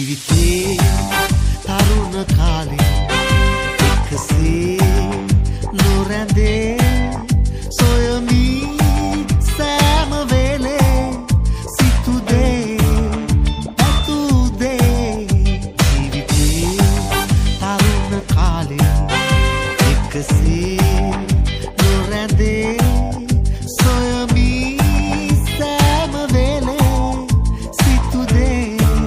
ජීවිතේ තරුණ කාලේ එකසේ නොරැඳේ සොයමි සෑම වෙලේ සිතුදේ ඇතුදේ ජීවිතේ තරුණ කාලේ එකසේ නොරැඳේ සොයමි සෑම වෙලේ සිතුදේ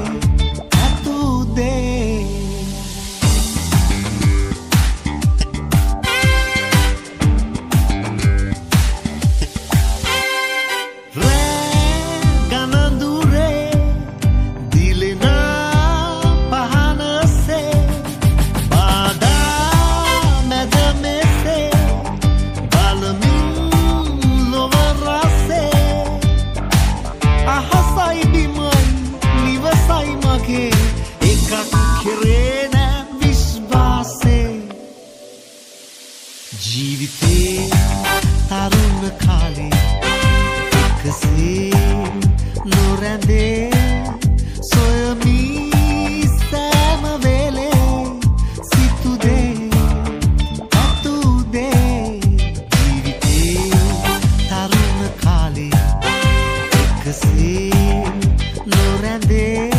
ජීවිතේ තරුණ කාලේ එකසේ නොරැඳේ සොයමි සෑම වෙලේ සිතුදේ ඇතුදේ ජීවිතේ තරුණ කාලේ එකසේ නොරැඳේ